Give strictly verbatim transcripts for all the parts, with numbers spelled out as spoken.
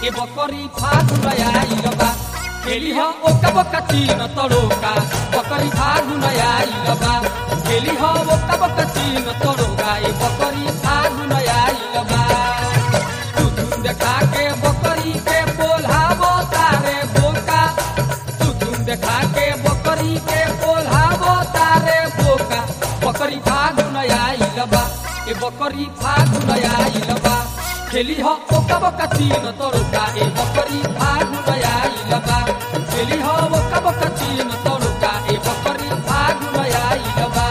ए बकरी फागुन आइल बा खेली हो ओका बका चीन तड़ोका बकरी फागुन आइल बा खेली हो ओका बका चीन तड़ोका ए बकरी फागुन आइल बा तू तुम देखा के बकरी के बोलाबो तारे बोका तू तुम देखा के बकरी के बोलाबो तारे बोका बकरी फागुन आइल बा ए बकरी फागुन आइल बा खेली हो ओका बका चीन तड़ोका ए बकरी फागुन आइल बा खेली हो ओका बका चीन तड़ोका ए बकरी फागुन आइल बा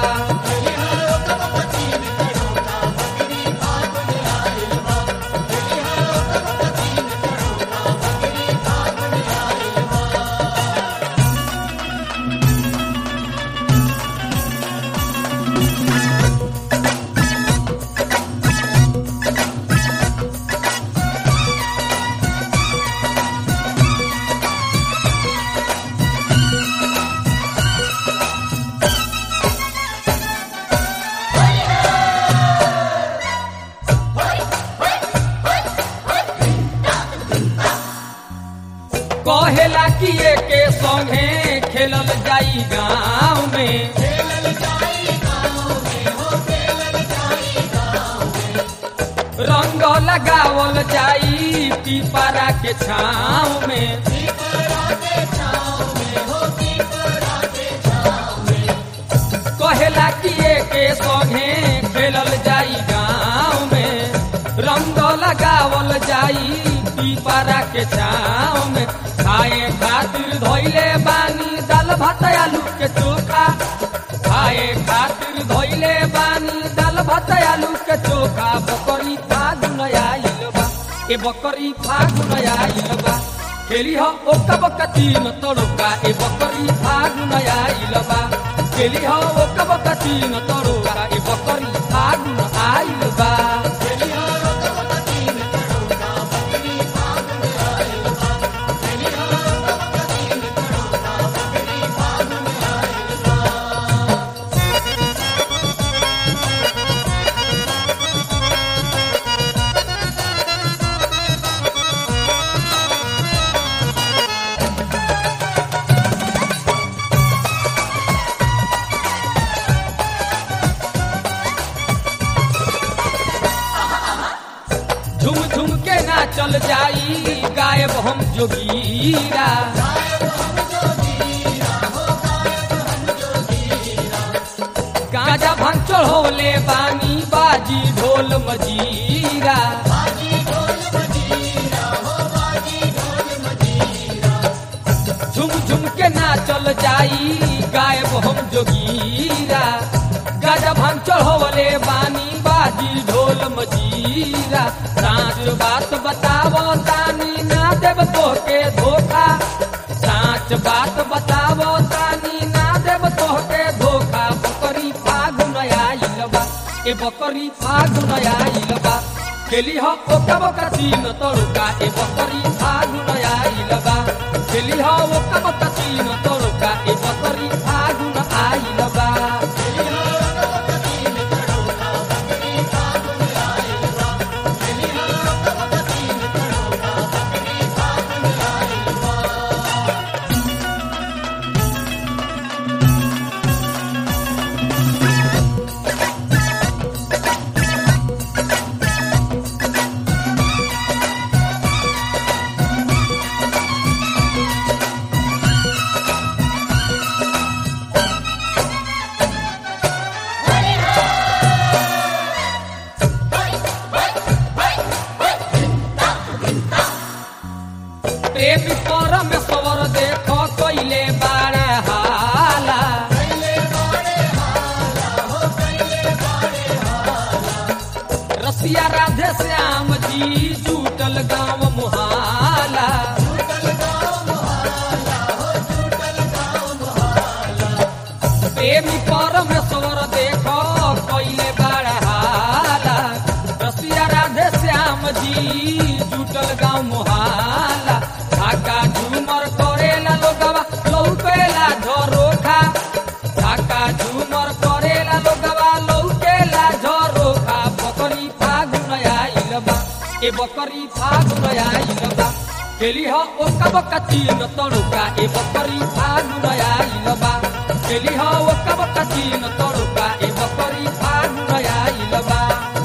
कहेला कि के संगे खेलल जाई गाँव में रंग लगावल जाई पीपरा के छाँव में कहेला कि के संगे खेलल जाई गाँव में रंग लगावल जाई पीपरा के छाँव में खाए खातिर धोइले बानी दाल भात आलू के चोखा खाए खातिर धोइले बानी दाल भात आलू के चोखा बकरी फागुन आइल बा ए बकरी फागुन आइल बा खेली हो ओका बका चीन तड़ोका ए बकरी फागुन आइल बा खेली हो ओका बका चीन तड़ोका ए बकरी फागुन आइल बा झुम झुम के ना चल जाई गायब हम जोगीरा गाजा भांग चढ़ोले बानी बाजी ढोल मजीरा झुम झुम के ना चल जाई गायब हम जोगीरा गाजा भांग चढ़ोले बानी बाजी ढोल मजीरा साँच बात बतावो तानी ना देव तोहके धोखा साँच बात बतावो तानी ना देव तोहके धोखा बकरी फागुन आइल बा ए बकरी फागुन आइल बा खेली हो ओका बका चीन तड़ोका ए बकरी फागुन आइल बा खेली हो ओका बका चीन तड़ोका ए बकरी फागुन आइल बा प्रेम परम सवर देखो कोइले बाड़ा हाला रसिया राधे श्याम जी जुटल गाँव मुहाला प्रेम परम सवर देखो कोइले बाड़ा हाला रसिया राधे श्याम जी जुटल गाँव मुहाला ढाका झूमर करेला लोगवा लौकेला झरोखा ढाका झूमर करेला लोगवा लौकेला झरोखा बकरी फागुन आइल बा ए बकरी फागुन आइल बा। खेली हो ओका बका चीन तड़ोका ए बकरी फागुन आइल बा खेली हो ओका बका चीन तड़ोका ए बकरी फागुन आइल बा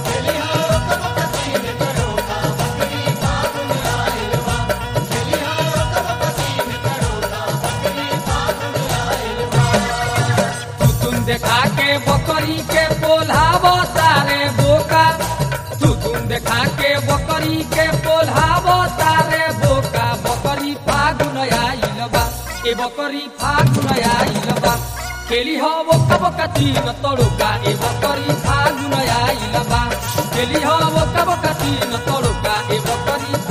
देखा के बकरी के पोल्हावो तारे बोका तू तुम देखा के बकरी के पोल्हावो तारे बोका बकरी फागुन आइल बा ए बकरी फागुन आइल बा खेली हो बोका बोका चीन तड़ोका ए बकरी फागुन आइल बा खेली हो बोका बोका चीन तड़ोका ए बकरी